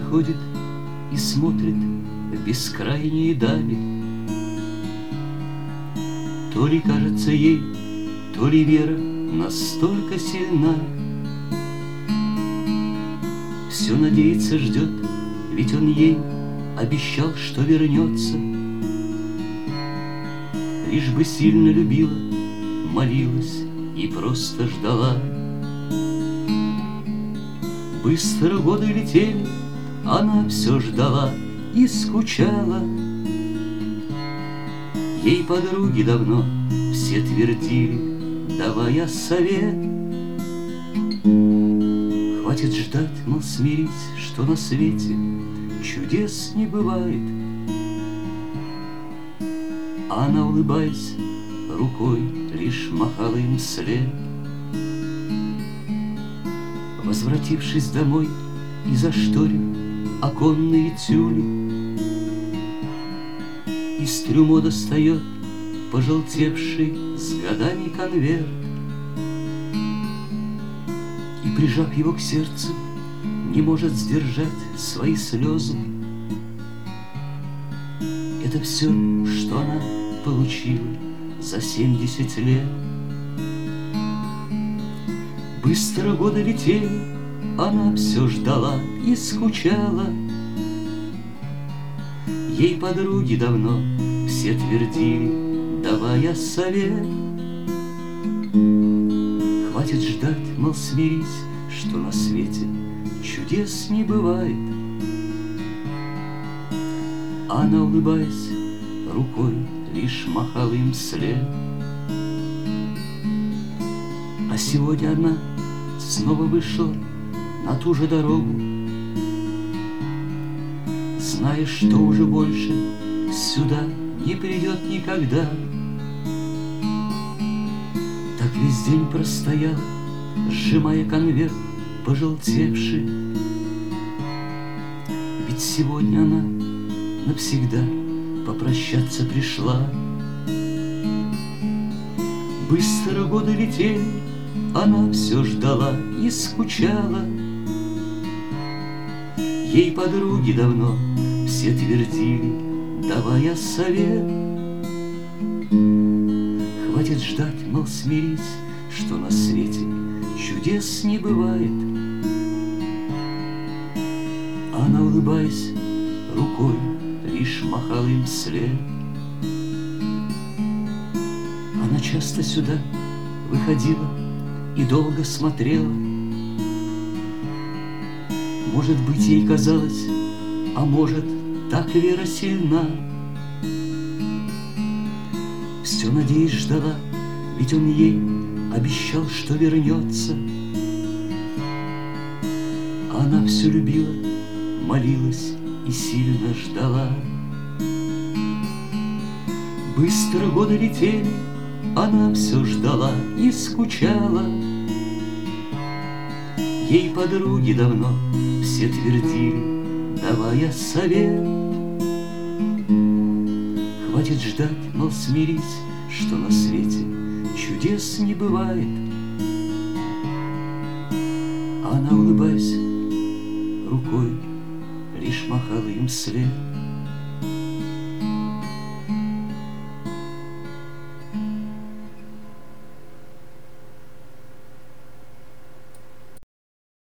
подходит и смотрит в бескрайние дали. То ли кажется ей, то ли вера настолько сильна. Все надеется, ждет, ведь он ей обещал, что вернется. Лишь бы сильно любила, молилась и просто ждала. Быстро годы летели, она все ждала и скучала. Ей подруги давно все твердили, давая совет: хватит ждать, мол, смирись, что на свете чудес не бывает. А она, улыбаясь, рукой лишь махала им вслед. Возвратившись домой и зашторив оконные тюли, из трюмо достает пожелтевший с годами конверт и, прижав его к сердцу, не может сдержать свои слезы. Это все, что она получила за 70 лет. Быстро годы летели, она все ждала и скучала. Ей подруги давно все твердили, давая совет: хватит ждать, мол, смирись, что на свете чудес не бывает. А она, улыбаясь, рукой лишь махала им вслед. А сегодня она снова вышла на ту же дорогу, зная, что уже больше сюда не придет никогда. Так весь день простояла, сжимая конверт пожелтевший. Ведь сегодня она навсегда попрощаться пришла. Быстро годы летели, она все ждала и скучала. Ей подруги давно все твердили, давая совет: хватит ждать, мол, смирись, что на свете чудес не бывает. Она, улыбаясь, рукой лишь махала им вслед. Она часто сюда выходила и долго смотрела. Может быть, ей казалось, а может, так вера сильна. Все, надеясь, ждала, ведь он ей обещал, что вернется. А она все любила, молилась и сильно ждала. Быстро годы летели, она все ждала и скучала. Ей подруги давно все твердили, давая совет: хватит ждать, мол, смирись, что на свете чудес не бывает. А она, улыбаясь, рукой лишь махала им вслед.